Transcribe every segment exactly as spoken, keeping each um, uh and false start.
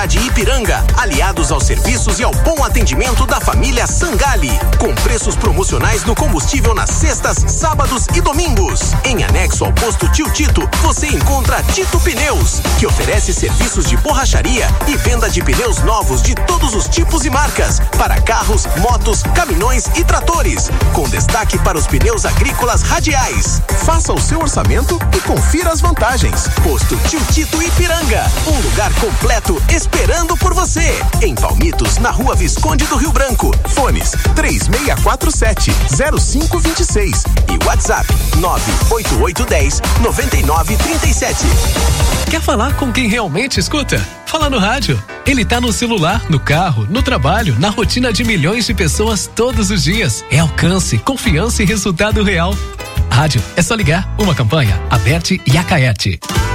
de Ipiranga, aliados aos serviços e ao bom atendimento da família Sangali, com preços promocionais no combustível nas sextas, sábados e domingos. Em anexo ao posto Tio Tito, você encontra Tito Pneus, que oferece serviços de borracharia e venda de pneus novos de todos os tipos e marcas, para carros, motos, caminhões e tratores, com destaque para os pneus agrícolas radiais. Faça o seu orçamento e confira as vantagens. Posto Tio Tito Ipiranga, um lugar completo esperando por você. Em Palmitos, na Rua Visconde do Rio Branco. Fones três seis quatro sete, zero cinco dois seis e WhatsApp nove oito oito um zero, nove nove três sete. Quer falar com quem realmente escuta? Fala no rádio. Ele tá no celular, no carro, no trabalho, na rotina de milhões de pessoas todos os dias. É alcance, confiança e resultado real. Rádio, é só ligar. Uma campanha, Aberte e Acaerte.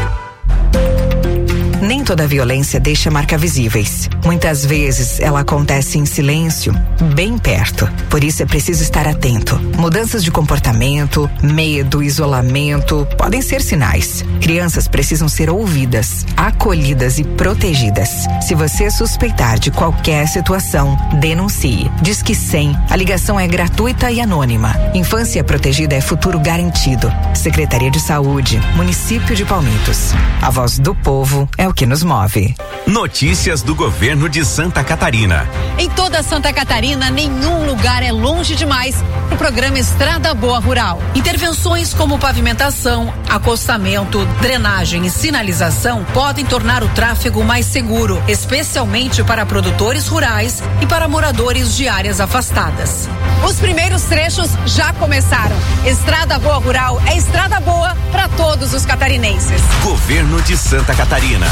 Nem toda violência deixa marcas visíveis. Muitas vezes ela acontece em silêncio, bem perto. Por isso é preciso estar atento. Mudanças de comportamento, medo, isolamento podem ser sinais. Crianças precisam ser ouvidas, acolhidas e protegidas. Se você suspeitar de qualquer situação, denuncie. Disque cem. A ligação é gratuita e anônima. Infância protegida é futuro garantido. Secretaria de Saúde, Município de Palmitos. A voz do povo é o que nos move. Notícias do governo de Santa Catarina. Em toda Santa Catarina, nenhum lugar é longe demais para o programa Estrada Boa Rural. Intervenções como pavimentação, acostamento, drenagem e sinalização podem tornar o tráfego mais seguro, especialmente para produtores rurais e para moradores de áreas afastadas. Os primeiros trechos já começaram. Estrada Boa Rural é estrada boa para todos os catarinenses. Governo de Santa Catarina.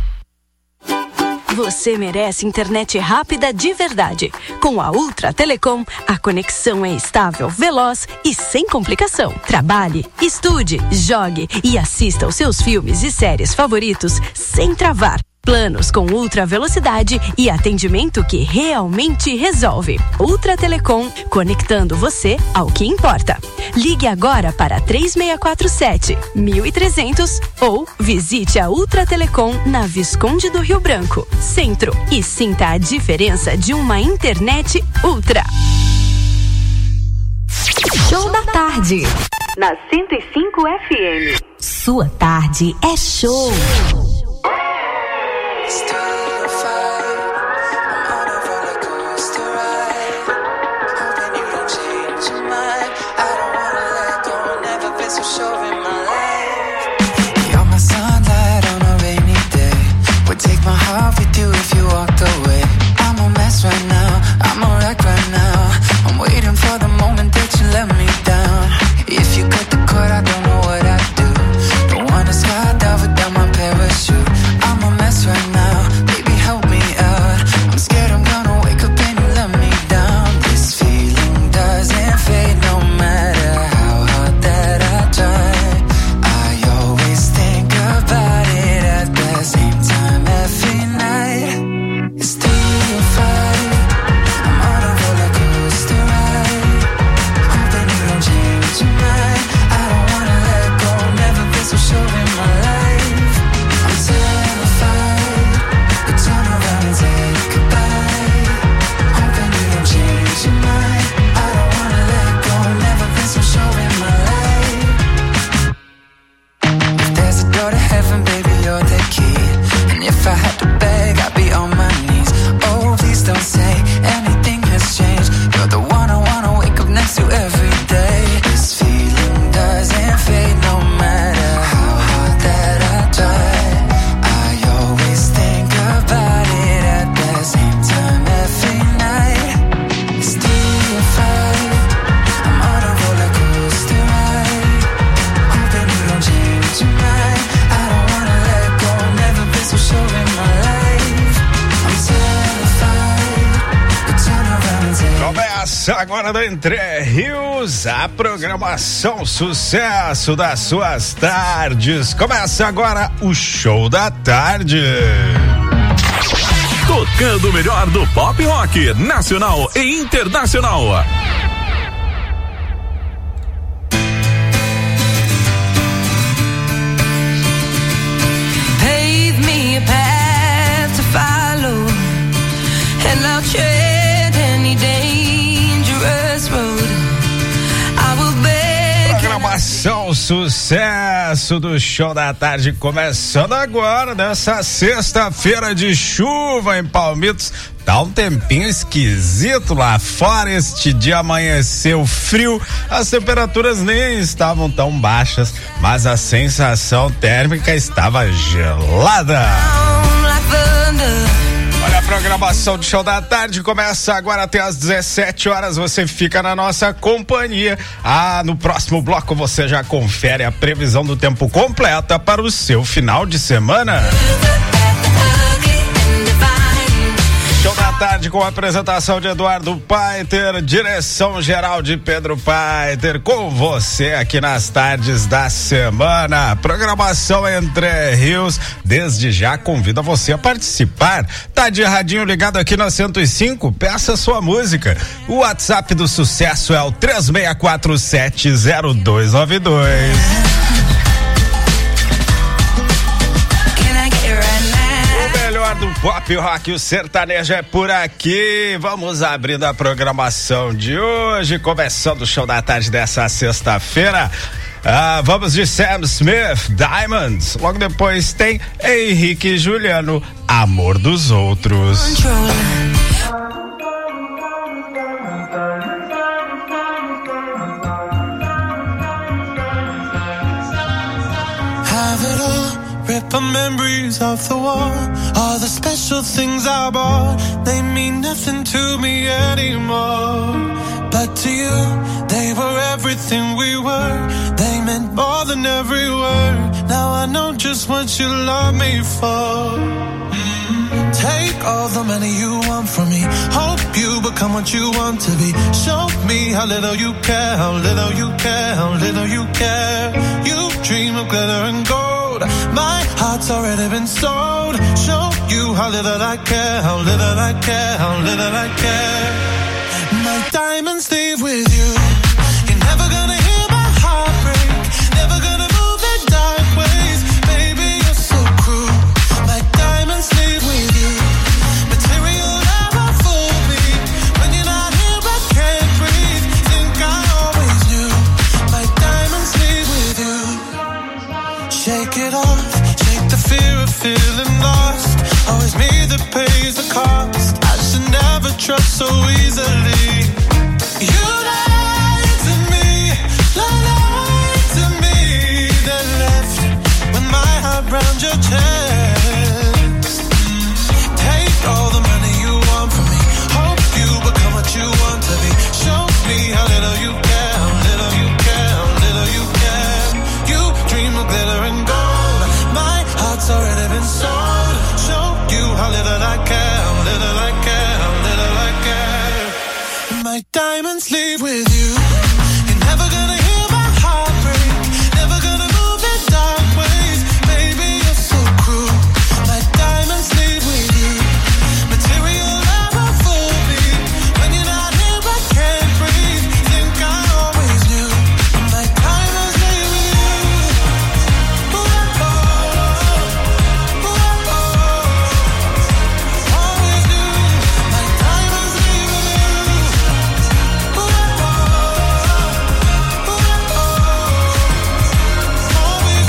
Você merece internet rápida de verdade. Com a Ultra Telecom, a conexão é estável, veloz e sem complicação. Trabalhe, estude, jogue e assista aos seus filmes e séries favoritos sem travar. Planos com ultra velocidade e atendimento que realmente resolve. Ultra Telecom, conectando você ao que importa. Ligue agora para três seis quatro sete, um três zero zero ou visite a Ultra Telecom na Visconde do Rio Branco, Centro, e sinta a diferença de uma internet ultra. Show da tarde. Na cento e cinco F M. Sua tarde é show. Agora do Entre Rios, a programação sucesso das suas tardes. Começa agora o Show da Tarde. Tocando o melhor do pop rock nacional e internacional. Pave me a path to follow. sucesso do Show da Tarde começando agora, nessa sexta-feira de chuva em Palmitos. Tá um tempinho esquisito lá fora, este dia amanheceu frio, as temperaturas nem estavam tão baixas, mas a sensação térmica estava gelada. Olha, a programação do Show da Tarde começa agora até às dezessete horas, você fica na nossa companhia. Ah, no próximo bloco você já confere a previsão do tempo completa para o seu final de semana. Show da Tarde com a apresentação de Eduardo Paiter, direção geral de Pedro Paiter, com você aqui nas tardes da semana. Programação Entre Rios, desde já convida você a participar. Tá de radinho ligado aqui na cento e cinco? Peça sua música. O WhatsApp do sucesso é o três seis quatro sete zero dois nove dois. Do pop rock, o sertanejo é por aqui. Vamos abrindo a programação de hoje, começando o Show da Tarde dessa sexta-feira. Ah, vamos de Sam Smith, Diamonds. Logo depois tem Henrique e Juliano, Amor dos Outros. Rip the memories of the war. All the special things I bought, they mean nothing to me anymore. But to you, they were everything we were. They meant more than every word. Now I know just what you love me for. Mm. Take all the money you want from me. Hope you become what you want to be. Show me how little you care, how little you care, how little you care. You dream of glitter and gold. My heart's already been sold. Show you how little I care, how little I care, how little I care. My diamonds leave with you. You're never gonna hear my heart break. Never gonna move in dark ways. Baby, you're so cruel. My diamonds leave with you. Material never fooled me. When you're not here, I can't breathe. Think I always knew. My diamonds leave with you. Shake it off, shake the fear of feeling lost. Always me that pays the cost. I should never trust so easily. You lied to me, lied to me. Then left with my heart round your chest. Take all the money you want from me. Hope you become what you want to be. Show me how little you care, how little you care, how little you care. You dream of glitter and gold. My heart's already been sold. Show you how little I care, how little I care, how little I care. My diamonds leave with you. You're never gonna hear my heart break. Never gonna move in dark ways. Baby, you're so cruel. My diamonds leave with you. Material never fooled me. When you're not here, I can't breathe. Think I always knew. My diamonds leave with you. Ooh, oh, ooh, oh, always knew. My diamonds leave with you. Ooh, oh, ooh, oh, always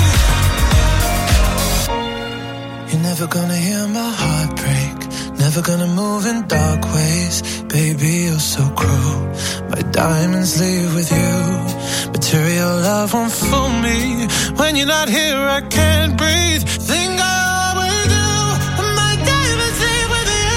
knew. You're never gonna hear my heart break. Never gonna move in dark ways. Baby, you're so cruel. My diamonds leave with you. Material love won't fool me. When you're not here, I can't breathe. Think I always do. My diamonds leave with you.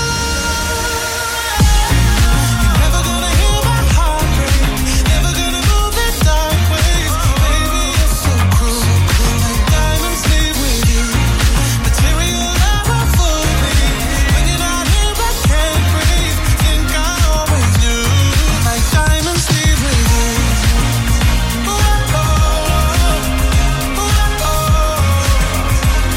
You're never gonna hear my heart break. Never gonna move in dark ways. Baby, you're so cruel. My diamonds leave with you. Material love won't fool me. When you're not here, I can't breathe. Think I always knew. My diamonds leave with you. Ooh, oh, ooh, oh,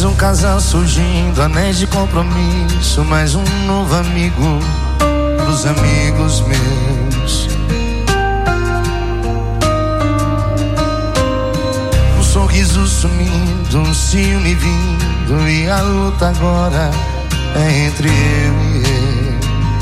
um casal surgindo, anéis de compromisso, mais um novo amigo pros amigos meus. Um sorriso sumindo, um ciúme vindo, e a luta agora é entre eu e ele.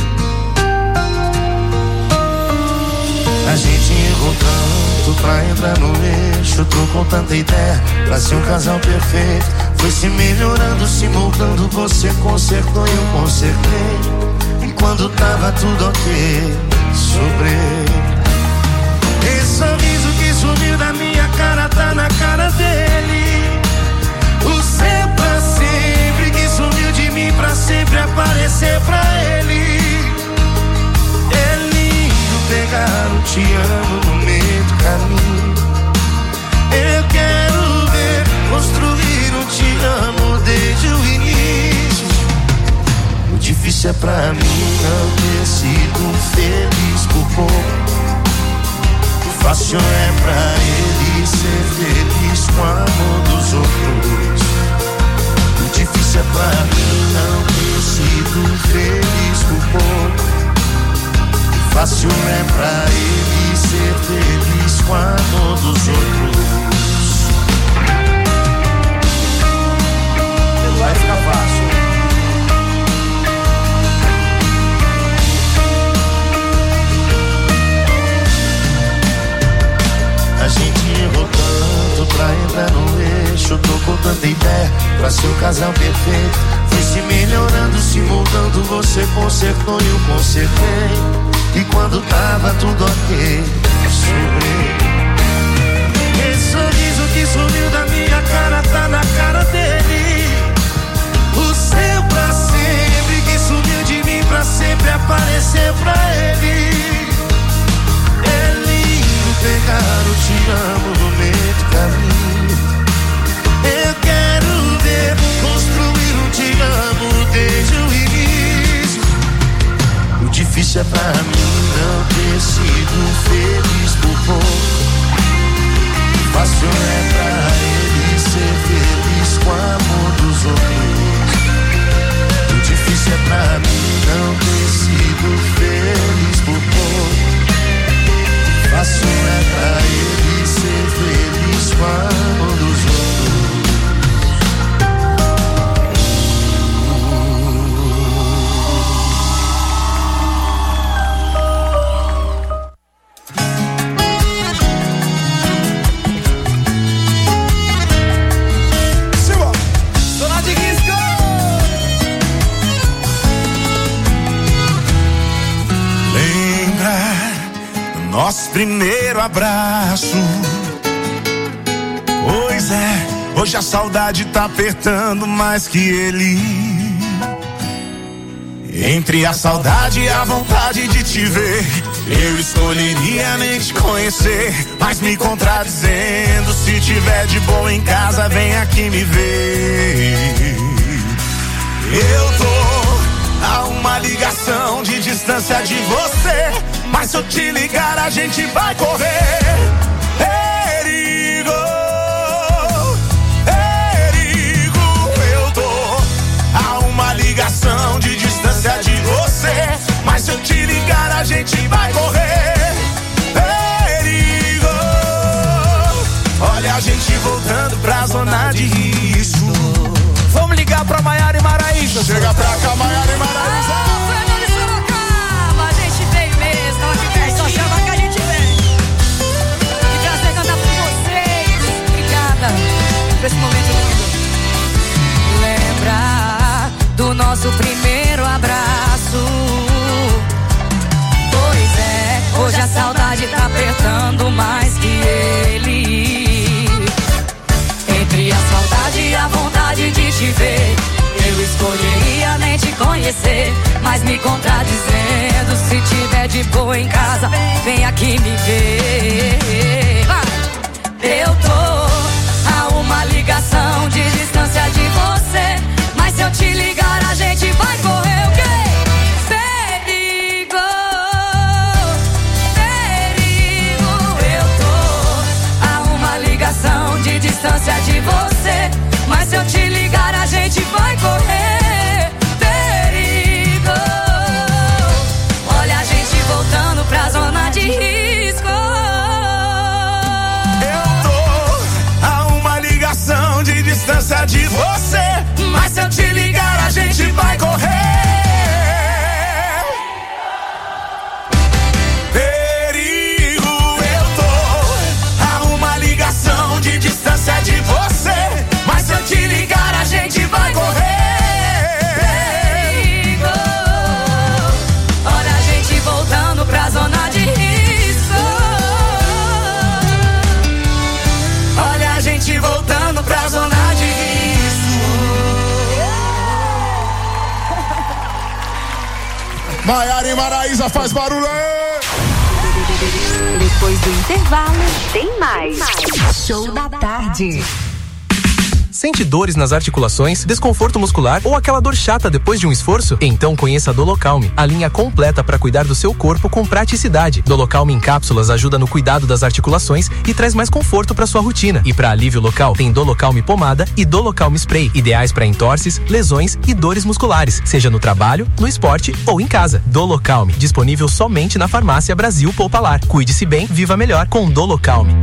A gente errou tanto pra entrar no eixo, trocou tanta ideia pra ser um casal perfeito. Foi se melhorando, se moldando, você consertou e eu consertei. E quando tava tudo ok, sobrei. Esse sorriso que sumiu da minha cara tá na cara dele. O seu pra sempre que sumiu de mim pra sempre aparecer pra ele. É lindo pegar o te amo no meio do caminho. Eu quero ver construir um te amo desde o início. O difícil é pra mim não ter sido feliz por pouco. O fácil é pra ele ser feliz com o amor dos outros. O difícil é pra mim não ter sido feliz por pouco. O fácil é pra ele ser feliz com o amor dos outros. Vai ficar fácil. A gente errou tanto pra entrar no eixo, trocou tanta ideia pra ser o casal perfeito. Foi se melhorando, se moldando, você consertou e eu consertei. E quando tava tudo ok, sobrei. Esse sorriso que sumiu da minha cara tá na cara dele. O seu pra sempre que sumiu de mim pra sempre aparecer pra ele. É lindo pegar o te amo no meio do caminho. Eu quero ver construir um te amo desde o início. O difícil é pra mim não ter sido feliz por pouco. O fácil é pra ele ser feliz com o amor dos outros. O difícil é pra mim não ter sido feliz por pouco. Fácil é pra ele ser feliz com o amor dos outros. Nosso primeiro abraço. Pois é, hoje a saudade tá apertando mais que ele. Entre a saudade e a vontade de te ver, eu escolheria nem te conhecer. Mas me contradizendo, se tiver de boa em casa, vem aqui me ver. Eu tô a uma ligação de distância de você, mas se eu te ligar a gente vai correr. Perigo, perigo. Eu tô a uma ligação de distância de você, mas se eu te ligar a gente vai correr. Perigo. Olha a gente voltando pra zona de risco. Vamos ligar pra Maiara e Maraísa. Chega pra cá, Maiara e Maraísa. Pra esse momento lindo. Lembra do nosso primeiro abraço. Pois é, hoje a saudade tá apertando mais que ele. Entre a saudade e a vontade de te ver, eu escolheria nem te conhecer. Mas me contradizendo, se tiver de boa em casa, vem aqui me ver. Vai. Eu tô uma ligação de distância de você, mas se eu te ligar a gente vai correr. O quê? Perigo, perigo. Eu tô a uma ligação de distância de você, mas se eu te ligar a Maiara e Maraísa, faz barulho aí! Depois do intervalo, tem mais. Show da tarde. Sente dores nas articulações, desconforto muscular ou aquela dor chata depois de um esforço? Então conheça a Dolocalme, a linha completa para cuidar do seu corpo com praticidade. Dolocalme em cápsulas ajuda no cuidado das articulações e traz mais conforto para sua rotina. E para alívio local, tem Dolocalme pomada e Dolocalme spray, ideais para entorses, lesões e dores musculares, seja no trabalho, no esporte ou em casa. Dolocalme, disponível somente na farmácia Brasil Poupalar. Cuide-se bem, viva melhor com Dolocalme.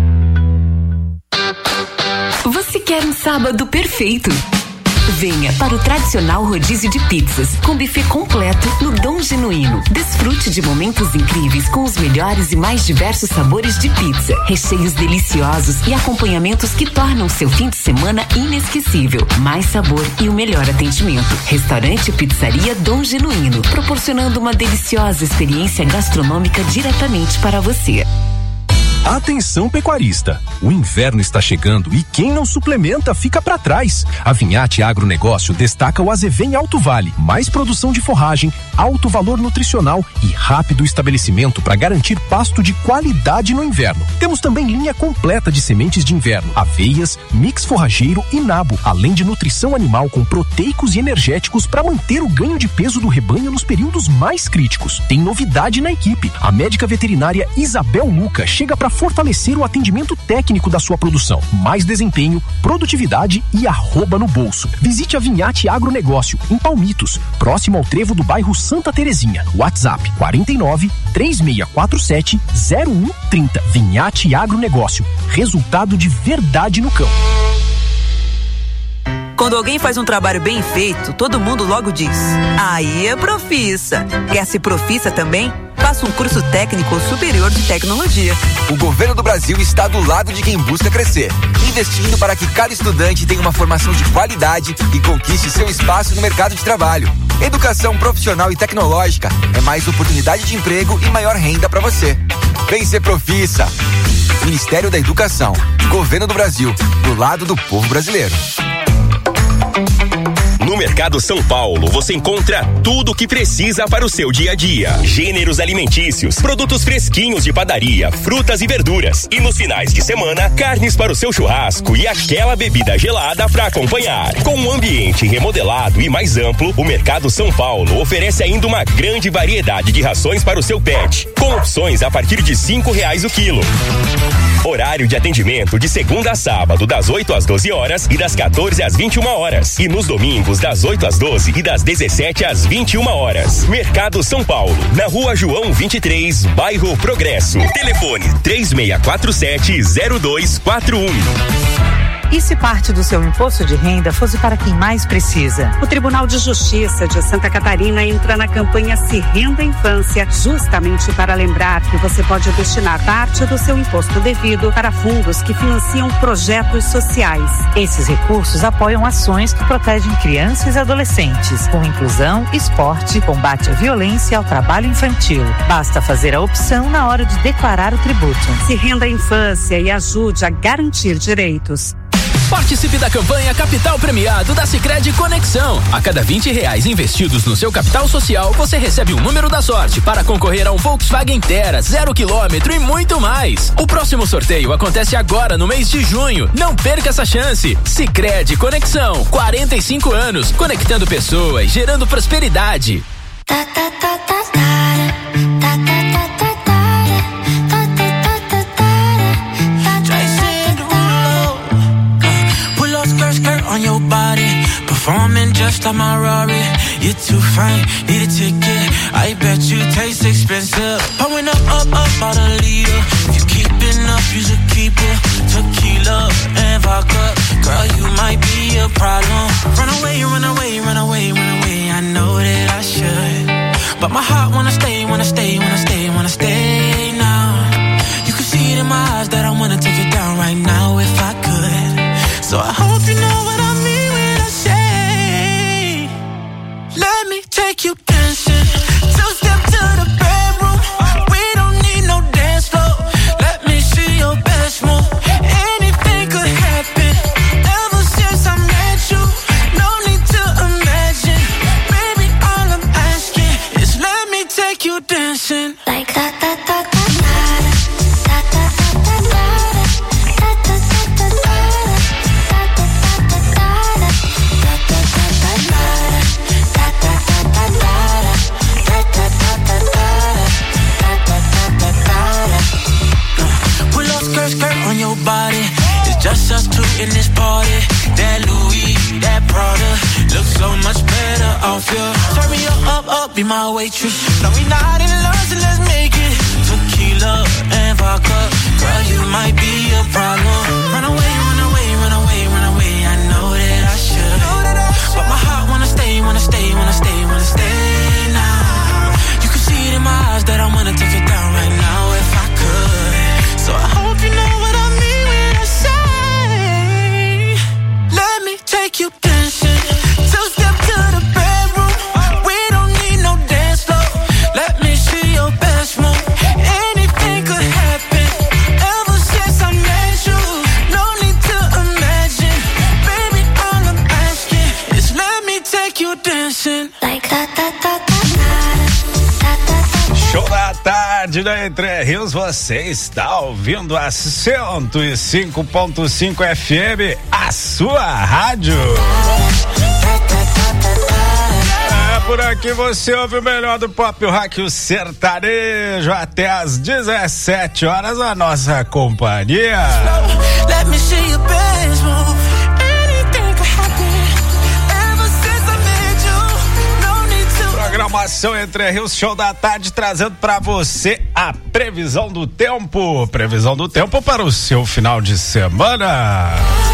Você quer um sábado perfeito? Venha para o tradicional rodízio de pizzas, com buffet completo no Dom Genuíno. Desfrute de momentos incríveis com os melhores e mais diversos sabores de pizza, recheios deliciosos e acompanhamentos que tornam seu fim de semana inesquecível. Mais sabor e o melhor atendimento. Restaurante e Pizzaria Dom Genuíno, proporcionando uma deliciosa experiência gastronômica diretamente para você. Atenção pecuarista, o inverno está chegando e quem não suplementa fica para trás. A Vinhate Agronegócio destaca o Azevém Alto Vale, mais produção de forragem, alto valor nutricional e rápido estabelecimento para garantir pasto de qualidade no inverno. Temos também linha completa de sementes de inverno, aveias, mix forrageiro e nabo, além de nutrição animal com proteicos e energéticos para manter o ganho de peso do rebanho nos períodos mais críticos. Tem novidade na equipe. A médica veterinária Isabel Luca chega para fortalecer o atendimento técnico da sua produção. Mais desempenho, produtividade e arroba no bolso. Visite a Vinhate Agronegócio, em Palmitos, próximo ao trevo do bairro Santa Terezinha. WhatsApp quarenta e nove, três seis quatro sete, zero um trinta. Vinhate Agronegócio. Resultado de verdade no campo. Quando alguém faz um trabalho bem feito, todo mundo logo diz: aí é Profissa. Quer ser Profissa também? Faça um curso técnico superior de tecnologia. O governo do Brasil está do lado de quem busca crescer, investindo para que cada estudante tenha uma formação de qualidade e conquiste seu espaço no mercado de trabalho. Educação profissional e tecnológica é mais oportunidade de emprego e maior renda para você. Vem ser Profissa. Ministério da Educação, Governo do Brasil, do lado do povo brasileiro. No Mercado São Paulo, você encontra tudo o que precisa para o seu dia a dia. Gêneros alimentícios, produtos fresquinhos de padaria, frutas e verduras. E nos finais de semana, carnes para o seu churrasco e aquela bebida gelada para acompanhar. Com um ambiente remodelado e mais amplo, o Mercado São Paulo oferece ainda uma grande variedade de rações para o seu pet, com opções a partir de cinco reais o quilo. Horário de atendimento de segunda a sábado, das oito às doze horas e das quatorze às vinte e uma horas. E nos domingos, das oito às doze e das dezessete às vinte e uma horas. Mercado São Paulo, na Rua João vinte e três, bairro Progresso. Telefone três seis quatro sete, zero dois quatro um. E se parte do seu imposto de renda fosse para quem mais precisa? O Tribunal de Justiça de Santa Catarina entra na campanha Se Renda Infância, justamente para lembrar que você pode destinar parte do seu imposto devido para fundos que financiam projetos sociais. Esses recursos apoiam ações que protegem crianças e adolescentes, com inclusão, esporte, combate à violência e ao trabalho infantil. Basta fazer a opção na hora de declarar o tributo. Se Renda Infância e ajude a garantir direitos. Participe da campanha Capital Premiado da Sicredi Conexão. A cada vinte reais investidos no seu capital social, você recebe um número da sorte para concorrer a um Volkswagen Tera, zero quilômetro e muito mais. O próximo sorteio acontece agora no mês de junho. Não perca essa chance. Sicredi Conexão, quarenta e cinco anos, conectando pessoas, gerando prosperidade. Ta, ta, ta, ta, ta, ta, ta. On your body, performing just like my Rari. You're too fine, need a ticket. I bet you taste expensive. Pouring up, up, up, about a liter. If you keeping up, you should keep it. Tequila and vodka, girl, you might be a problem. Run away, run away, run away, run away. I know that I should, but my heart wanna stay, wanna stay, wanna stay, wanna stay now. You can see it in my eyes that I wanna take it down right now if I could. So I hope you know what I mean when I say, let me take you dancing, two step to the bedroom. We don't need no dance floor. Let me see your best move. Anything could happen. Ever since I met you, no need to dancing like that, that, that, that, that, that, that, that, pull up skirt, skirt on your body. It's just us two in this party. That Louis, that Prada, looks so much better off you. Turn me up, up, up, be my waitress. No, we not in love, so let's make it tequila and vodka. Girl, you might be a problem. Run away, run away, run away, run away. I know that I should, but my heart wanna stay, wanna stay, wanna stay, wanna stay now. You can see it in my eyes that I wanna take it down right now if I could. So I hope you know what I mean when I say, let me take you dancing. Two step to the bedroom. We don't need no dance floor. Let me see your best move. Anything could happen. Ever since I met you, no need to imagine. Baby, all I'm asking is let me take you dancing like that, that, that, that. Show da tarde da Entre Rios, você está ouvindo a cento e cinco ponto cinco F M, a sua rádio. É, por aqui você ouve o melhor do pop rock, o sertanejo, até às dezessete horas, a nossa companhia. Let me see your best move. Programação Entre Rios, show da tarde, trazendo para você a previsão do tempo. Previsão do tempo para o seu final de semana.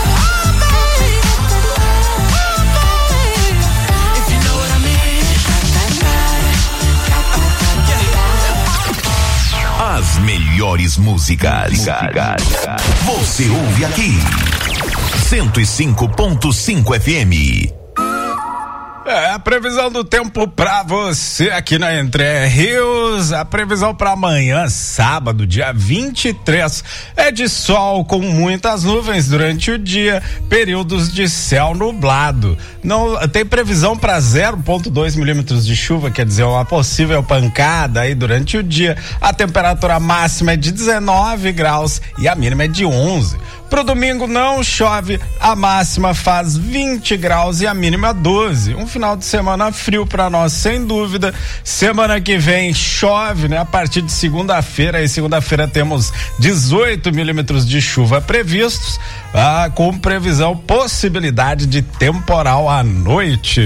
As melhores músicas. Você ouve aqui. cento e cinco ponto cinco F M. É, a previsão do tempo pra você aqui na Entre Rios. A previsão pra amanhã, sábado, dia vinte e três, é de sol com muitas nuvens durante o dia, períodos de céu nublado. Não tem previsão para zero vírgula dois milímetros de chuva, quer dizer, uma possível pancada aí durante o dia. A temperatura máxima é de dezenove graus e a mínima é de onze. Pro domingo não chove, a máxima faz vinte graus e a mínima doze. Um final de semana frio pra nós, sem dúvida. Semana que vem chove, né? A partir de segunda-feira, e segunda-feira temos dezoito milímetros de chuva previstos, ah, com previsão, possibilidade de temporal à noite.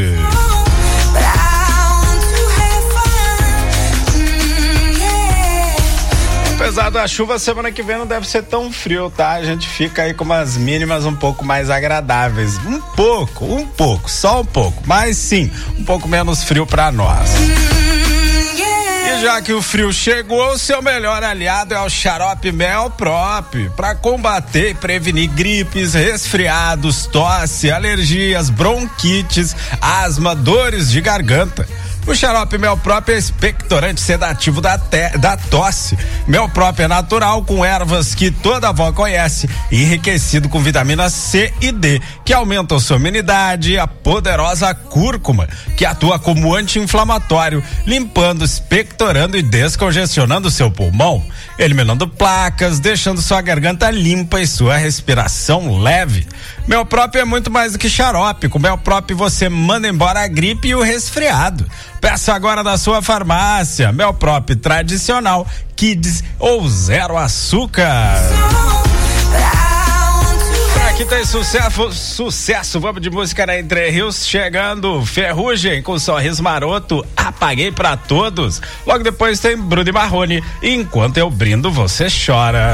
Apesar da chuva, semana que vem não deve ser tão frio, tá? A gente fica aí com umas mínimas um pouco mais agradáveis. Um pouco, um pouco, só um pouco. Mas sim, um pouco menos frio pra nós. E já que o frio chegou, o seu melhor aliado é o xarope Melprop, para combater e prevenir gripes, resfriados, tosse, alergias, bronquites, asma, dores de garganta. O xarope Melprop é expectorante sedativo da, te, da tosse. Melprop é natural, com ervas que toda avó conhece, e enriquecido com vitamina C e D, que aumentam sua imunidade, e a poderosa cúrcuma, que atua como anti-inflamatório, limpando, expectorando e descongestionando seu pulmão, eliminando placas, deixando sua garganta limpa e sua respiração leve. Melprop é muito mais do que xarope. Com Melprop você manda embora a gripe e o resfriado. Peça agora da sua farmácia. Melprop tradicional, Kids ou zero açúcar. Por aqui tem sucesso, sucesso, vamos de música na Entre Rios, chegando Ferrugem com Sorriso Maroto, Apaguei Pra Todos. Logo depois tem Bruno e Marrone, Enquanto Eu Brindo Você Chora.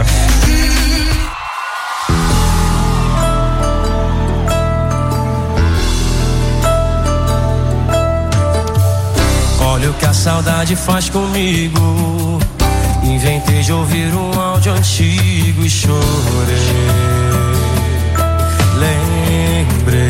Olha o que a saudade faz comigo. Inventei de ouvir um áudio antigo e chorei. Lembrei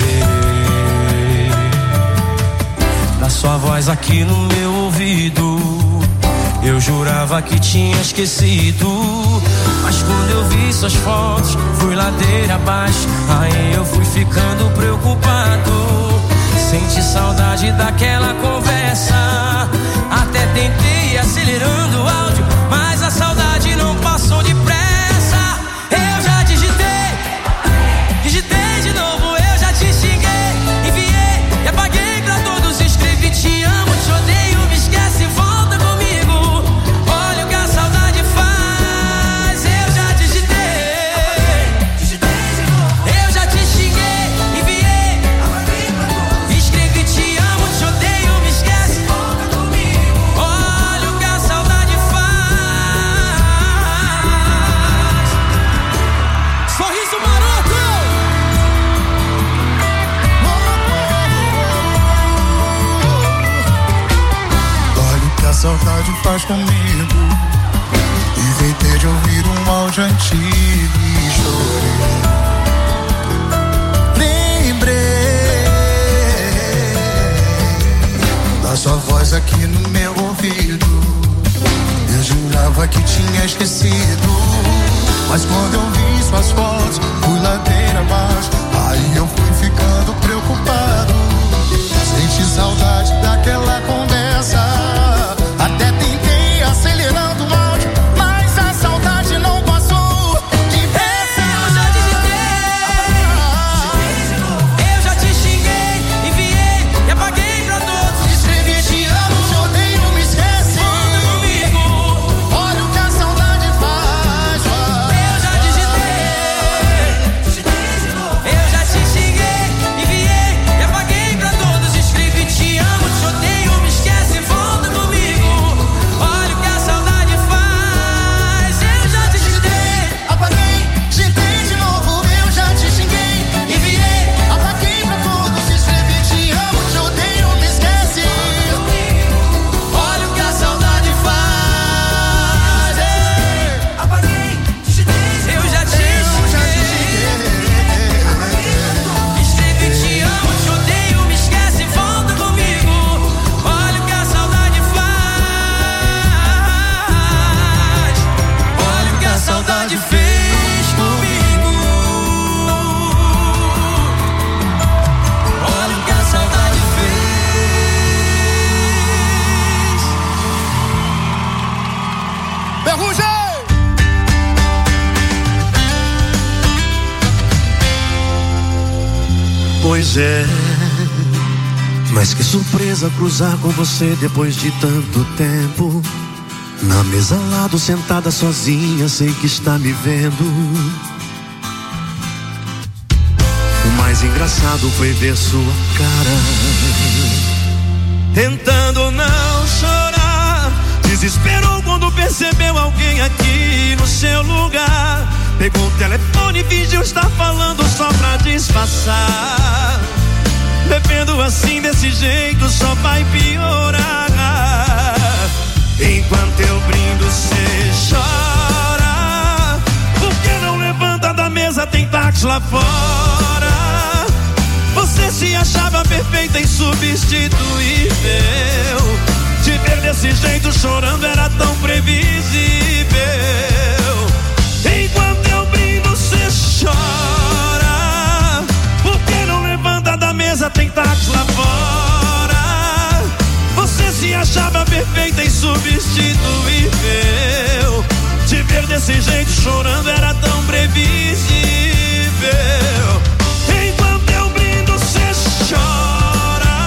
da sua voz aqui no meu ouvido. Eu jurava que tinha esquecido, mas quando eu vi suas fotos, fui ladeira abaixo. Aí eu fui ficando preocupado. Senti saudade daquela conversa. Até tentei acelerando saudade faz comigo. Inventei de ouvir um áudio antigo e chorei. Da sua voz aqui no meu ouvido. Eu jurava que tinha esquecido, mas quando eu vi suas fotos, fui ladeira abaixo. Aí eu fui ficando preocupado. Senti saudade daquela conversa. Até tentei acelerando o áudio, mas a saudade não passou. Depressa eu já digitei, eu já te xinguei, enviei e apaguei pra todos. Escrevi te amo, te odeio, me esquece. Volta comigo, olha o que a saudade faz. Eu já digitei, eu já te xinguei, enviei e apaguei pra todos. Escrevi te amo, te odeio, me esquece. Volta comigo, olha o que a saudade faz. Eu já digitei, apaguei, digitei de novo. Eu já te xinguei, enviei, apaguei pra todos. Escrevi te amo, te odeio, me esquece. Olha o que a saudade faz. Apaguei, digitei, eu já te xinguei, escrevi te amo, te odeio, me esquece. Volta comigo, olha o que a saudade faz. Olha o que a saudade fez comigo. Olha o que a saudade fez. Ferrugem! Pois é, mas que surpresa cruzar com você depois de tanto tempo. Na mesa ao lado, sentada sozinha, sei que está me vendo. O mais engraçado foi ver sua cara, tentando não chorar. Desesperou quando percebeu alguém aqui no seu lugar. Pegou o telefone e fingiu estar falando só pra disfarçar. Bebendo assim desse jeito só vai piorar. Enquanto eu brindo cê chora. Por que não levanta da mesa, tem táxi lá fora? Você se achava perfeita, insubstituível. Te ver desse jeito chorando era tão previsível. Enquanto eu brindo cê chora. Por que não levanta da mesa, tem táxi lá fora? Você se achava perfeita, insubstituível. Te ver desse jeito chorando era tão previsível. Enquanto eu brindo cê chora.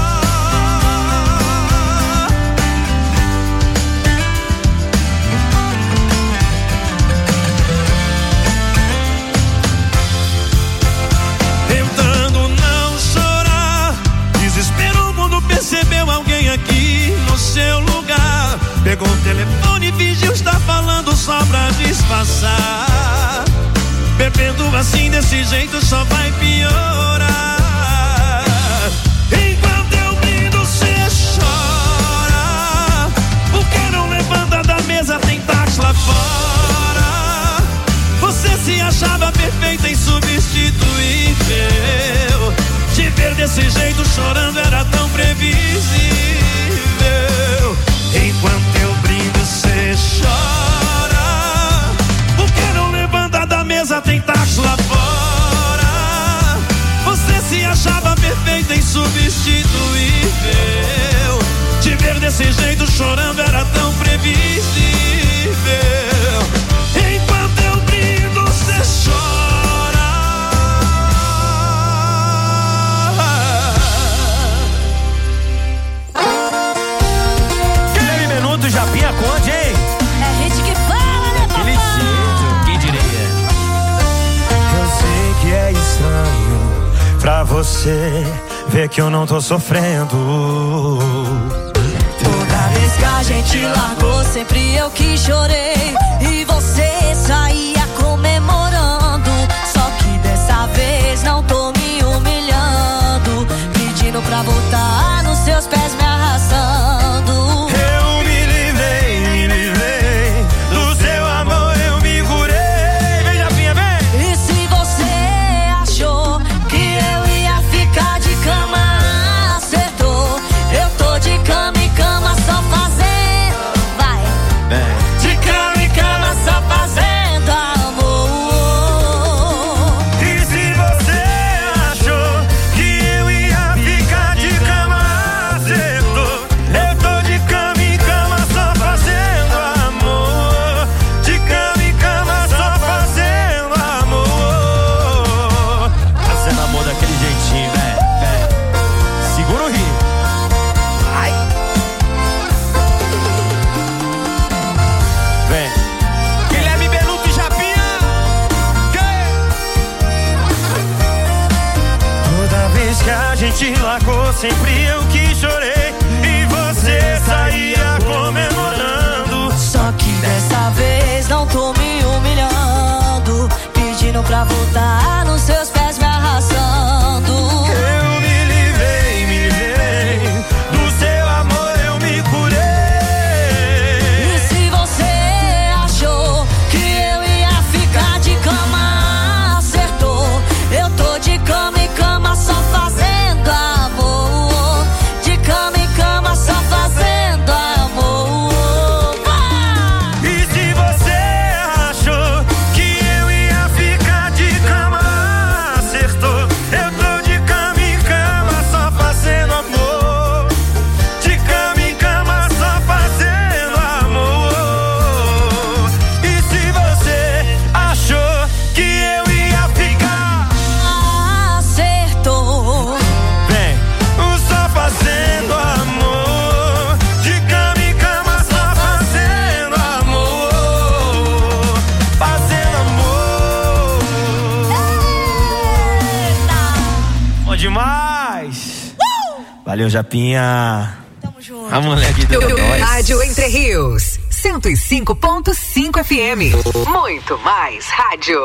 Tentando não chorar. Desesperou quando percebeu alguém aqui no seu lugar. Pegou o telefone e fingiu estar falando só pra disfarçar. Bebendo assim desse jeito só vai piorar. Enquanto eu brindo cê chora. Por que não levanta da mesa, tem táxi lá fora? Você se achava perfeita, insubstituível. Te ver desse jeito chorando era tão previsível. Enquanto eu brindo cê chora. Por que não levanta da mesa, tem táxi lá fora? Você se achava perfeita, insubstituível. Te ver desse jeito chorando era tão previsível. Enquanto eu brindo cê chora. Guilherme Menudo, Japinha Conde, hein? É gente que fala, né, papai? Aquele jeito, quem diria? Eu sei que é estranho pra você ver que eu não tô sofrendo. Toda vez que a gente largou, sempre eu que chorei. E você saía comemorando. Só que dessa vez não tô me humilhando, pedindo pra voltar nos seus pés me arrastando. Eu me te largou, sempre eu que chorei e você saía comemorando. Só que dessa vez não tô me humilhando, pedindo pra voltar nos seus pés me arrastando. Eu me livrei, me livrei, do seu amor eu me curei. E se você achou que eu ia ficar de cama, acertou. Eu tô de cama em cama só fazendo amor. De cama em cama só fazendo amor. Ah! E se você achou que eu ia ficar de cama, acertou. Eu tô de cama em cama só fazendo amor. De cama em cama só fazendo amor. E se você achou que eu ia ficar, acertou. vem, o só fazendo amor. De cama em cama só fazendo amor. Fazendo amor. Bom demais. Valeu, Japinha. A moleque do nós. Rádio Entre Rios, cento e cinco ponto cinco F M. Muito mais rádio.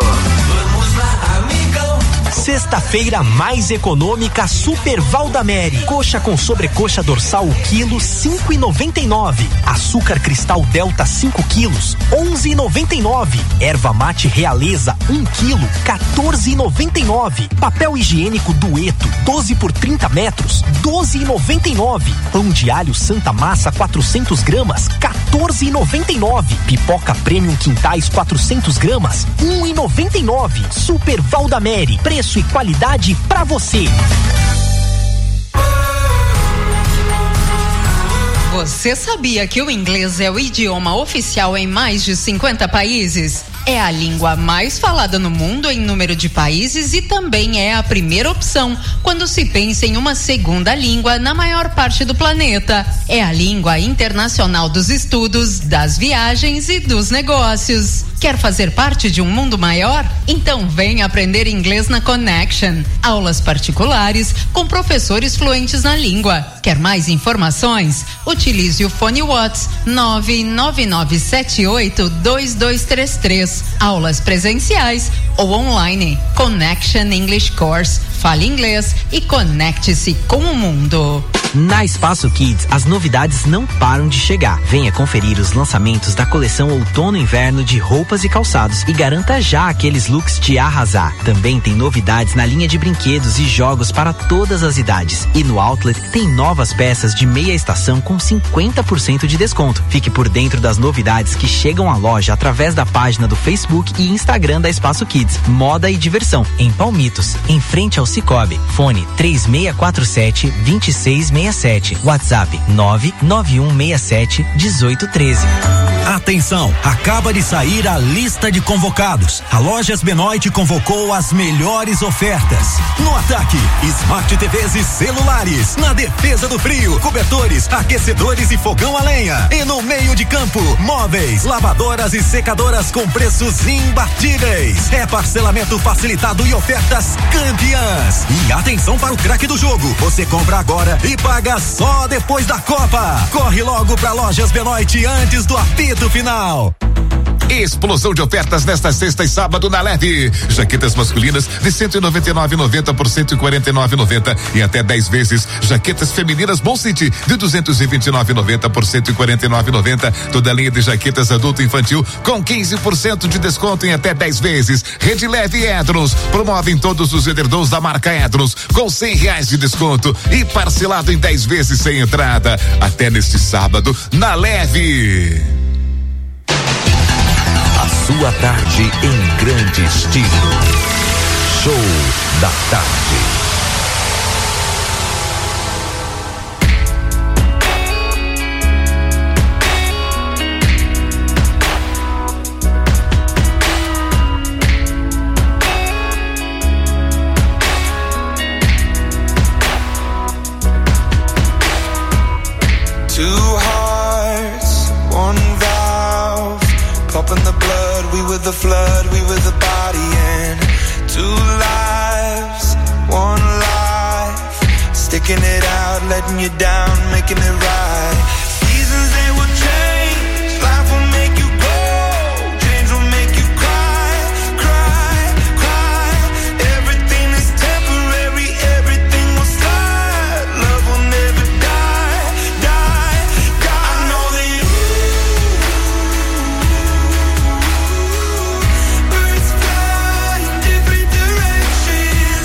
Sexta-feira mais econômica Super Valdamere. Coxa com sobrecoxa dorsal o quilo cinco e noventa e nove. Açúcar cristal Delta cinco quilos onze e noventa e nove. Erva mate Realeza um quilo quatorze e noventa e nove. Papel higiênico Dueto doze por trinta metros doze e noventa e nove. Pão de alho Santa Massa quatrocentos gramas quatorze e noventa e nove. Pipoca Premium Quintais quatrocentos gramas um e noventa e nove. Super Valdamere, preço e qualidade pra você. Você sabia que o inglês é o idioma oficial em mais de cinquenta países? É a língua mais falada no mundo em número de países e também é a primeira opção quando se pensa em uma segunda língua na maior parte do planeta. É a língua internacional dos estudos, das viagens e dos negócios. Quer fazer parte de um mundo maior? Então vem aprender inglês na Connection. Aulas particulares com professores fluentes na língua. Quer mais informações? Utilize o fone Whats nove nove nove sete oito dois dois três três. Aulas presenciais ou online. Connection English Course. Fale inglês e conecte-se com o mundo. Na Espaço Kids, as novidades não param de chegar. Venha conferir os lançamentos da coleção Outono e Inverno de roupas e calçados e garanta já aqueles looks de arrasar. Também tem novidades na linha de brinquedos e jogos para todas as idades. E no Outlet tem novas peças de meia estação com cinquenta por cento de desconto. Fique por dentro das novidades que chegam à loja através da página do Facebook e Instagram da Espaço Kids. Moda e diversão em Palmitos, em frente ao Cicobi. Fone três seis quatro sete dois seis seis sete. WhatsApp nove nove um seis sete um oito um três. Atenção, acaba de sair a lista de convocados. A Lojas Benoit convocou as melhores ofertas. No ataque, Smart T Vs e celulares. Na defesa do frio, cobertores, aquecedores e fogão a lenha. E no meio de campo, móveis, lavadoras e secadoras com preços imbatíveis. É parcelamento facilitado e ofertas campeãs. E atenção para o craque do jogo. Você compra agora e paga só depois da Copa. Corre logo pra Lojas Benoit antes do apito final. Explosão de ofertas nesta sexta e sábado na Leve. Jaquetas masculinas de cento e noventa e nove e noventa por cento e quarenta e nove e noventa e até dez vezes. Jaquetas femininas Bom City de duzentos e vinte e nove e noventa por cento e quarenta e nove e noventa. Toda a linha de jaquetas adulto e infantil com quinze por cento de desconto em até dez vezes. Rede Leve Edrons promovem todos os edredons da marca Edrons com cem reais de desconto e parcelado em dez vezes sem entrada. Até neste sábado na Leve. A sua tarde em grande estilo. Show da Tarde. Two hearts, one valve, pumping the blood, we were the flood, we were the body, and two lives, one life, sticking it out, letting you down, making it right. Seasons they will change, life will make you go, change will make you cry, cry, cry. Everything is temporary, everything will slide. Love will never die, die, die. I know that you, birds fly in different directions.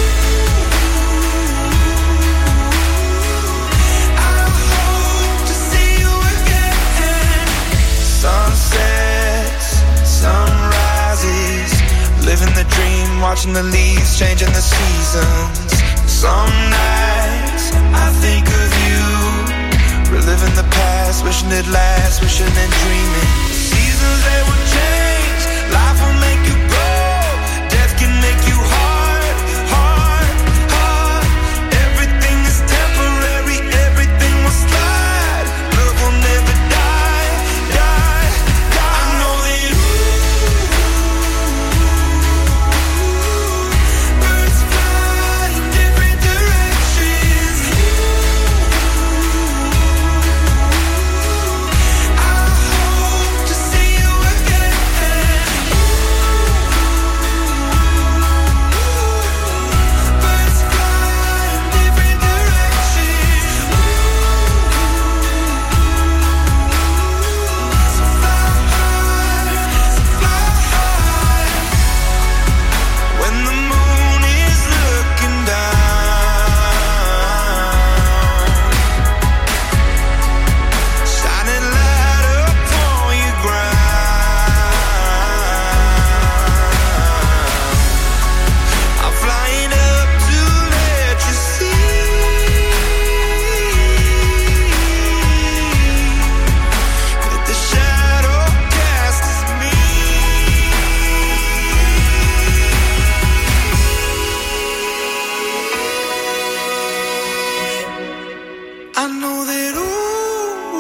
I hope to see you again. Sunsets, sunrises, living the dream, watching the leaves, changing the seasons. Some nights I think of you, reliving the past, wishing it lasts, wishing and dreaming. Seasons they will change, life will make you grow, death can make you hard, hard, hard. Everything is temporary, everything will slide. Love will never die, die, die. I know that you, birds fly in different directions. I hope to see you again. Birds fly in different directions. So fly high, so fly high. When the moon is looking down, shining light upon your ground. I'm flying up to let you see. That the shadow cast is me. I know that ooh,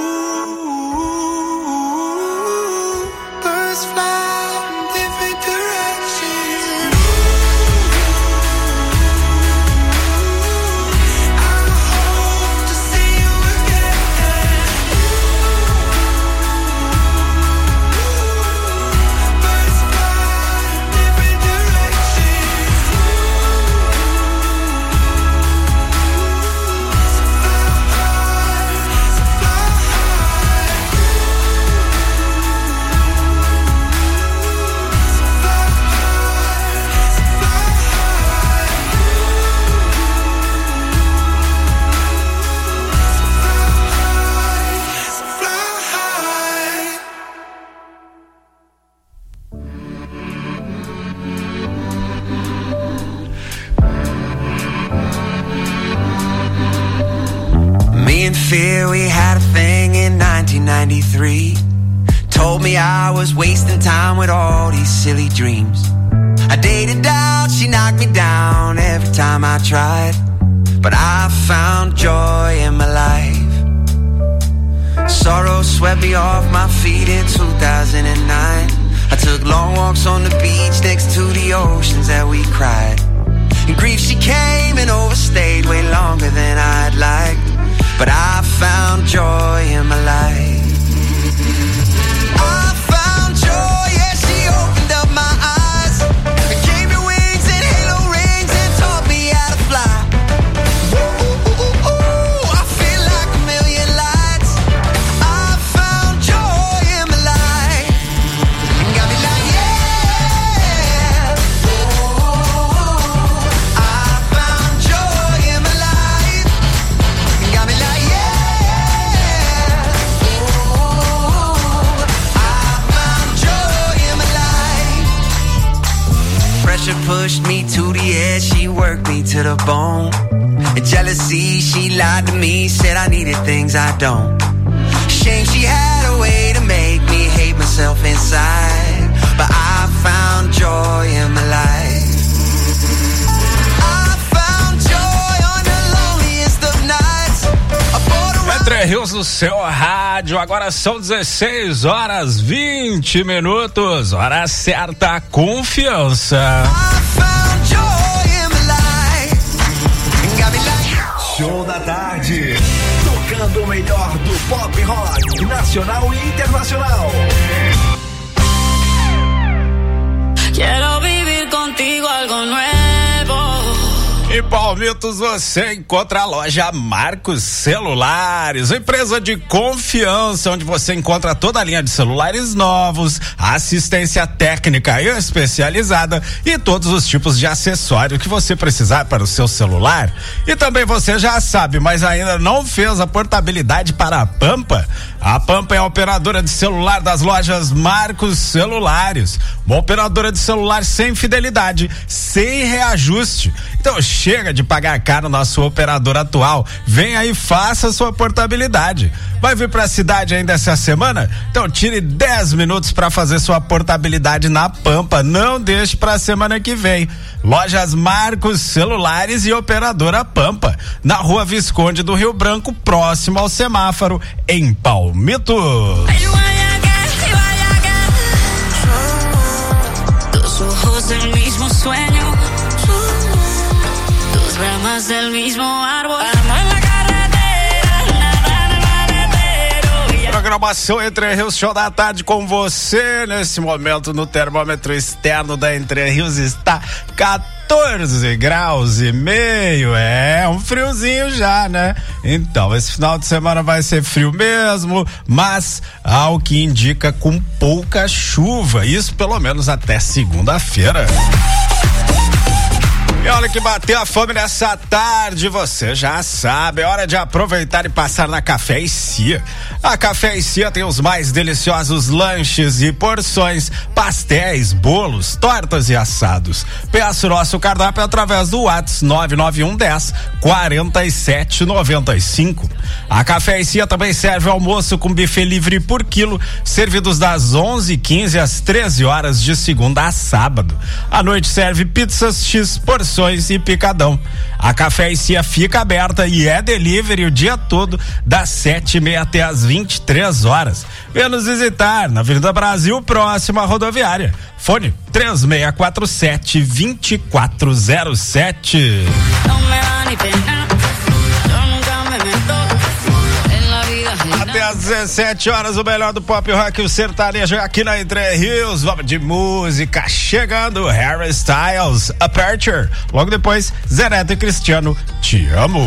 birds fly in different directions. I hope to see you again. Birds fly in different directions. So fly high, so fly high. So fly high, so fly high. So fly high. Me and Fear, we had a thing in nineteen ninety-three. Told me I was wasting time with all these silly dreams. I dated down, she knocked me down every time I tried. But I found joy in my life. Sorrow swept me off my feet in two thousand nine. I took long walks on the beach next to the oceans that we cried. In grief she came and overstayed way longer than I'd liked. But I found joy in my life. I found joy, yeah, she opened up my eyes. Gave me wings and halo rings and taught me how to fly. Ooh, ooh, ooh, ooh, I feel like a million lights. I found joy in my life. Got me like, yeah. I found joy in my life. Got me like, yeah. Pressure pushed me to the edge, she worked me to the bone. And jealousy, she lied to me, said I needed things I don't. Shame she had a way to make me hate myself inside. But I found joy in my life. I found joy on the loneliest of nights. Entre Rios do seu rádio, agora são dezesseis horas vinte minutos, hora certa, confiança. Show da Tarde. Tocando o melhor do pop rock nacional e internacional. Quero vivir contigo algo nuevo. Em Palmitos você encontra a loja Marcos Celulares, empresa de confiança onde você encontra toda a linha de celulares novos, assistência técnica especializada e todos os tipos de acessórios que você precisar para o seu celular. E também você já sabe, mas ainda não fez a portabilidade para a Pampa? A Pampa é a operadora de celular das lojas Marcos Celulares, uma operadora de celular sem fidelidade, sem reajuste. Então chega de pagar caro na sua operadora atual, vem aí e faça sua portabilidade. Vai vir pra cidade ainda essa semana? Então tire dez minutos para fazer sua portabilidade na Pampa, não deixe pra semana que vem. Lojas Marcos Celulares e operadora Pampa, na Rua Visconde do Rio Branco, próximo ao semáforo, em Palmitos. Tus ojos del mismo sueño, tus ramas del mismo árbol. Programação Entre Rios, Show da Tarde com você. Nesse momento no termômetro externo da Entre Rios está quatorze graus e meio, é um friozinho já, né? Então, esse final de semana vai ser frio mesmo, mas ao que indica com pouca chuva, isso pelo menos até segunda-feira. E olha que bateu a fome nessa tarde, você já sabe, é hora de aproveitar e passar na Café e Cia. A Café e Cia tem os mais deliciosos lanches e porções, pastéis, bolos, tortas e assados. Peça o nosso cardápio através do WhatsApp nove nove um dez, quarenta e sete noventa e cinco. A Café e Cia também serve almoço com buffet livre por quilo, servidos das onze e quinze às treze horas de segunda a sábado. À noite serve pizzas X, porções e picadão. A Café e Cia fica aberta e é delivery o dia todo, das sete e meia até as vinte e três horas. Venha nos visitar na Avenida Brasil, próxima à rodoviária. Fone três seis quatro sete, dois quatro zero sete. Até às dezessete horas, o melhor do pop rock e o sertanejo aqui na Entre Rios. Vamos de música chegando. Harry Styles, Aperture. Logo depois, Zé Neto e Cristiano, Te Amo.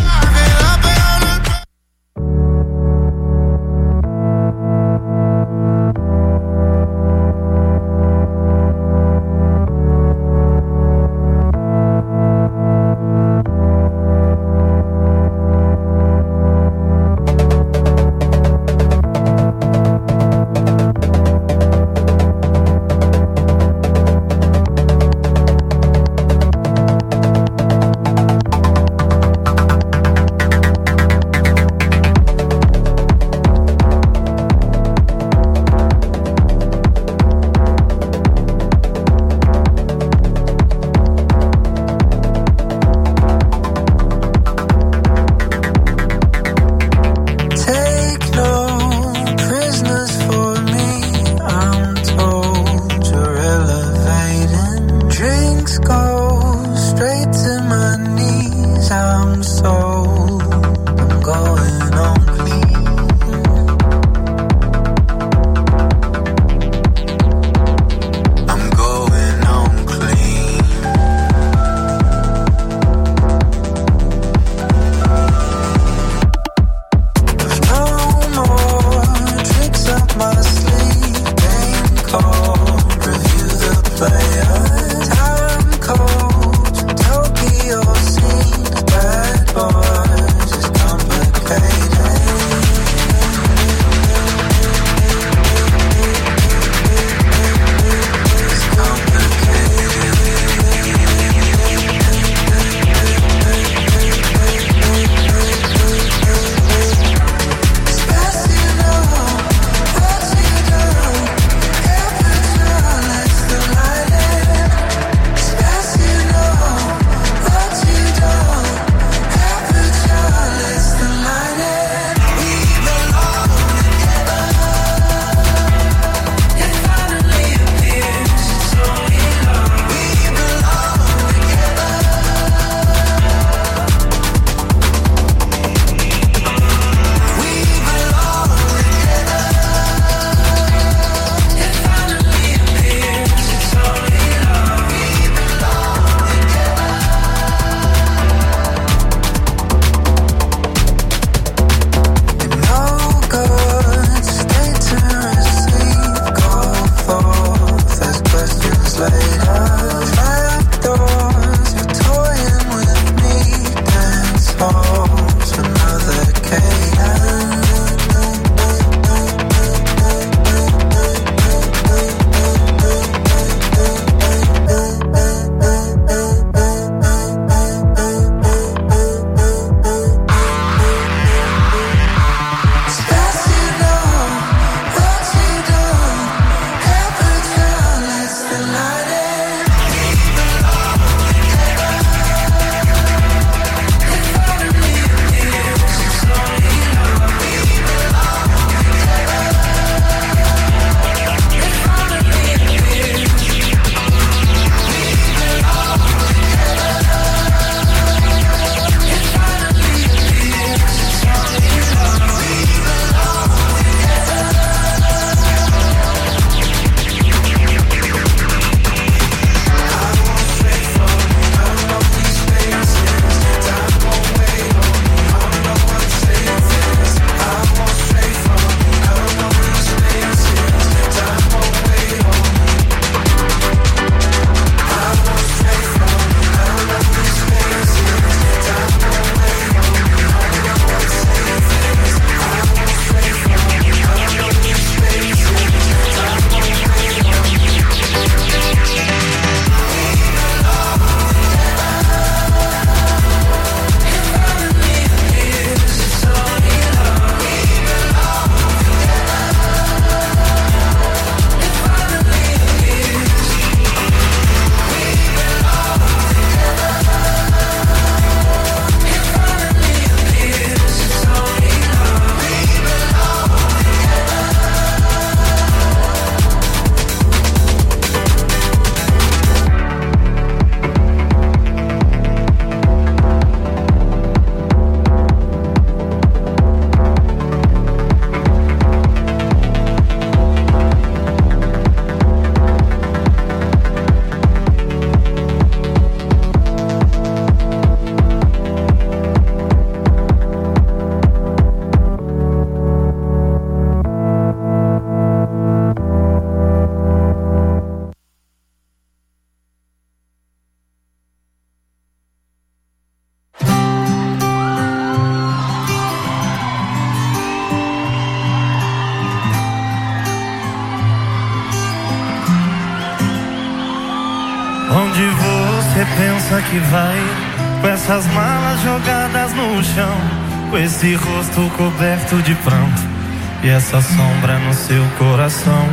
pensa que vai, com essas malas jogadas no chão, com esse rosto coberto de pranto e essa sombra no seu coração?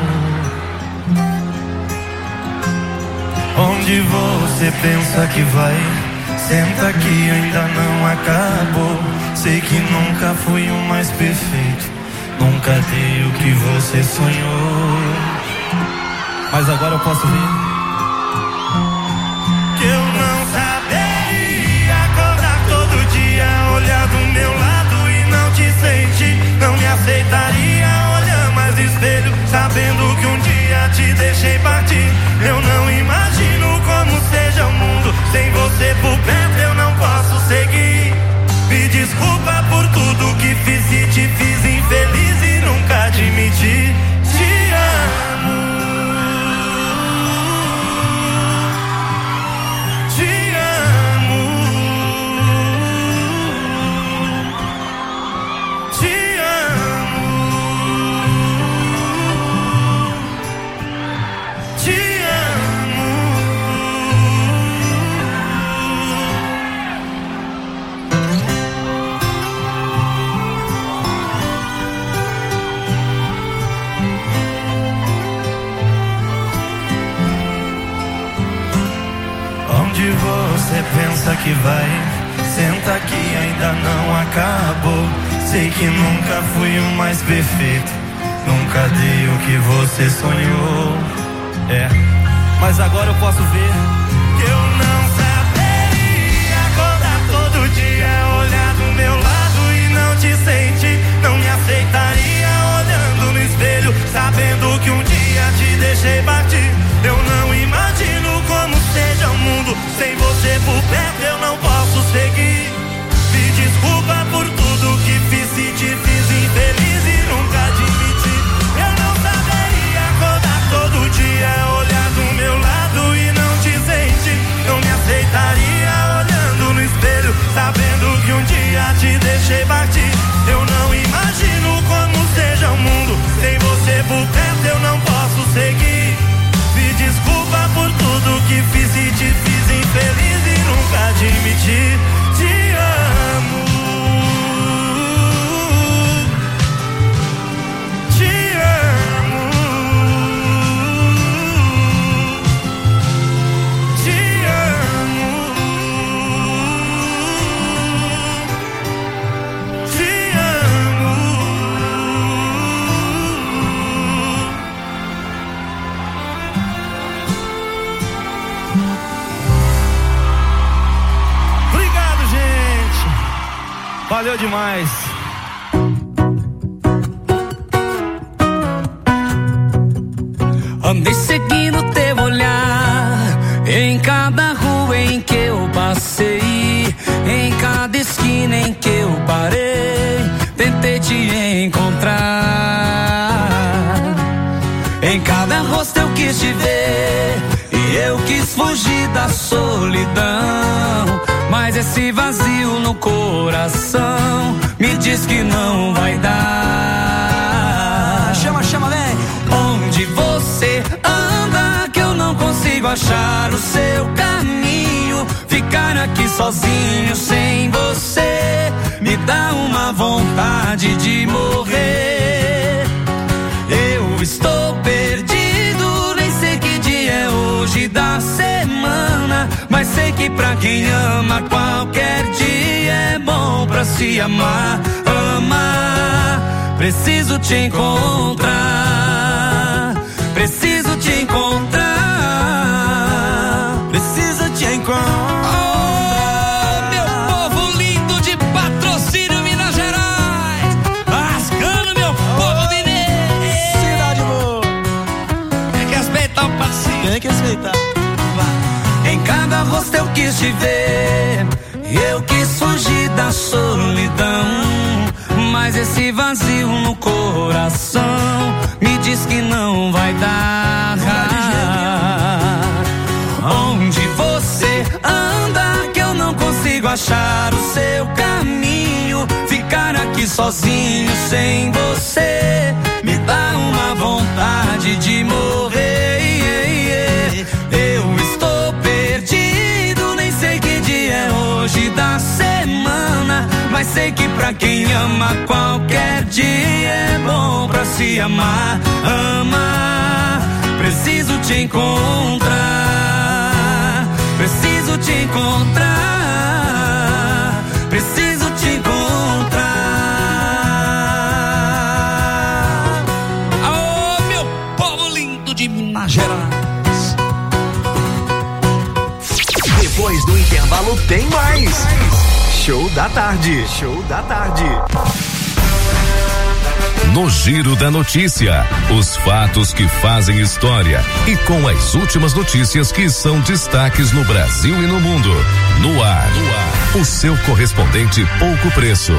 Onde você pensa que vai? Senta que ainda não acabou. Sei que nunca fui o mais perfeito, nunca dei o que você sonhou. Mas agora eu posso ver que eu não saberia acordar todo dia, olhar do meu lado e não te sentir. Não me aceitaria olhar mais no espelho, sabendo que um dia te deixei partir. Eu não imagino como seja o mundo sem você por perto, eu não posso seguir. Me desculpa por tudo que fiz e te fiz infeliz e nunca admiti. Te amo, te amo, te amo, te amo. Onde você pensa que vai? Senta que ainda não acabou. Sei que nunca fui o mais perfeito, nunca dei o que você sonhou. É, mas agora eu posso ver que eu não saberia acordar todo dia, olhar do meu lado e não te sentir. Não me aceitaria olhando no espelho, sabendo que um dia te deixei partir. Eu não imagino como seja o mundo sem você por perto, eu não posso seguir. Me desculpa por tudo que fiz e te fiz infeliz e nunca admiti. Eu não saberia acordar todo dia, olhar do meu lado e não te sentir. Não me aceitaria olhando no espelho, sabendo que um dia te deixei partir. Eu não imagino como seja o mundo sem você por perto, eu não posso seguir. Me desculpa por tudo que fiz e te fiz infeliz e nunca admiti. Te amo, te amo, te amo, te amo. Obrigado, gente. Valeu demais. Andei seguindo teu olhar em cada rua em que eu passei, em cada esquina em que eu parei, tentei te encontrar. Em cada rosto eu quis te ver e eu quis fugir da solidão, mas esse vazio no coração me diz que não vai dar. Chama, chama, vem. Onde você anda que eu não consigo achar o seu caminho? Ficar aqui sozinho sem você me dá uma vontade de morrer. Eu estou perdido, nem sei que dia é hoje da semana, mas sei que pra quem ama qualquer dia é bom pra se amar. Amar, preciso te encontrar, preciso te encontrar, preciso te encontrar. Oh, meu povo lindo de Patrocínio, Minas Gerais, lascando meu povo mineiro. Cidade boa. Tem que respeitar o passinho. Tem que respeitar. Em cada rosto eu quis te ver, eu quis fugir da solidão, mas esse vazio no coração me diz que não vai dar. Onde você anda que eu não consigo achar o seu caminho? Ficar aqui sozinho sem você me dá uma vontade de morrer. Eu estou perdido, nem sei Mas sei que pra quem ama, qualquer dia é bom pra se amar. Amar, preciso te encontrar. Preciso te encontrar. Preciso te encontrar. Oh, meu povo lindo de Minas Gerais. Depois do intervalo tem mais. Show da tarde. Show da tarde. No Giro da Notícia, os fatos que fazem história e com as últimas notícias que são destaques no Brasil e no mundo. No ar, no ar, o seu correspondente Pouco Preço.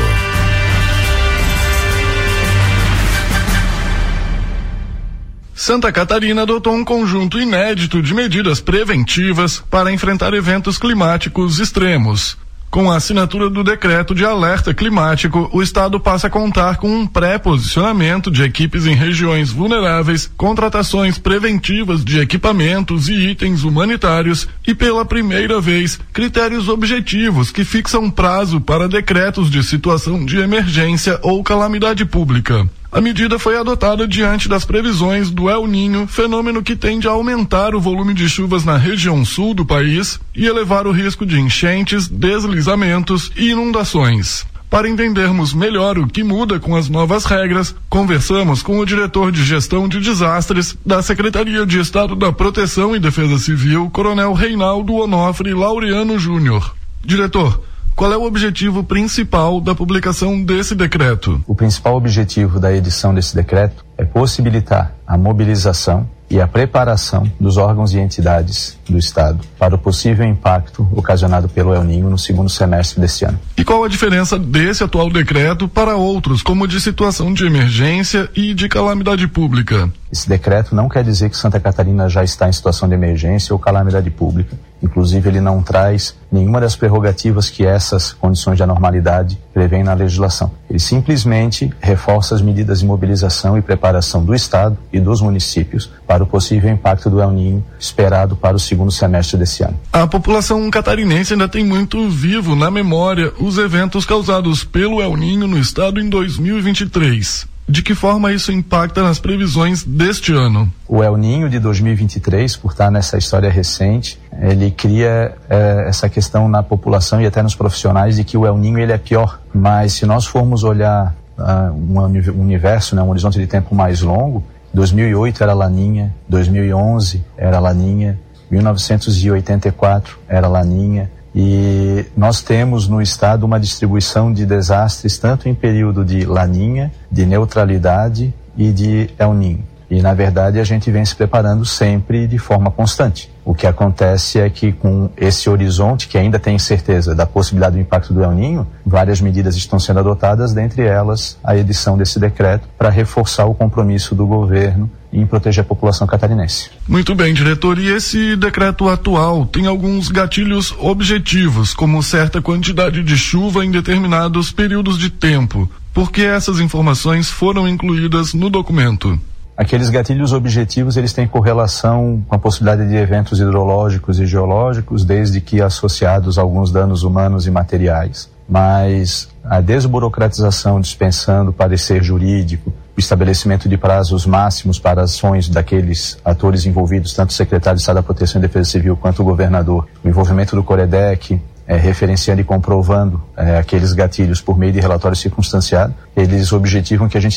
Santa Catarina adotou um conjunto inédito de medidas preventivas para enfrentar eventos climáticos extremos. Com a assinatura do decreto de alerta climático, o estado passa a contar com um pré-posicionamento de equipes em regiões vulneráveis, contratações preventivas de equipamentos e itens humanitários e, pela primeira vez, critérios objetivos que fixam prazo para decretos de situação de emergência ou calamidade pública. A medida foi adotada diante das previsões do El Niño, fenômeno que tende a aumentar o volume de chuvas na região sul do país e elevar o risco de enchentes, deslizamentos e inundações. Para entendermos melhor o que muda com as novas regras, conversamos com o diretor de Gestão de Desastres da Secretaria de Estado da Proteção e Defesa Civil, Coronel Reinaldo Onofre Laureano Júnior. Diretor, qual é o objetivo principal da publicação desse decreto? O principal objetivo da edição desse decreto é possibilitar a mobilização e a preparação dos órgãos e entidades do Estado para o possível impacto ocasionado pelo El Niño no segundo semestre deste ano. E qual a diferença desse atual decreto para outros, como de situação de emergência e de calamidade pública? Esse decreto não quer dizer que Santa Catarina já está em situação de emergência ou calamidade pública. Inclusive, ele não traz nenhuma das prerrogativas que essas condições de anormalidade prevêem na legislação. Ele simplesmente reforça as medidas de mobilização e preparação do Estado e dos municípios para o possível impacto do El Niño esperado para o segundo semestre desse ano. A população catarinense ainda tem muito vivo na memória os eventos causados pelo El Niño no estado em dois mil e vinte e três. De que forma isso impacta nas previsões deste ano? O El Niño de dois mil e vinte e três, por estar nessa história recente, ele cria eh, essa questão na população e até nos profissionais de que o El Niño ele é pior. Mas se nós formos olhar uh, um universo, né, um horizonte de tempo mais longo, dois mil e oito era Laninha, dois mil e onze era Laninha, mil novecentos e oitenta e quatro era Laninha. E nós temos no estado uma distribuição de desastres tanto em período de Laninha, de neutralidade e de El Niño. E na verdade a gente vem se preparando sempre de forma constante. O que acontece é que com esse horizonte, que ainda tem certeza da possibilidade do impacto do El Niño, várias medidas estão sendo adotadas, dentre elas a edição desse decreto para reforçar o compromisso do governo em proteger a população catarinense. Muito bem, diretor. E esse decreto atual tem alguns gatilhos objetivos, como certa quantidade de chuva em determinados períodos de tempo. Por que essas informações foram incluídas no documento? Aqueles gatilhos objetivos, eles têm correlação com a possibilidade de eventos hidrológicos e geológicos, desde que associados a alguns danos humanos e materiais. Mas a desburocratização, dispensando parecer jurídico, o estabelecimento de prazos máximos para ações daqueles atores envolvidos, tanto o secretário de Estado da Proteção e Defesa Civil quanto o governador, o envolvimento do Coredec, é, referenciando e comprovando é, aqueles gatilhos por meio de relatório circunstanciado, eles objetivam que a gente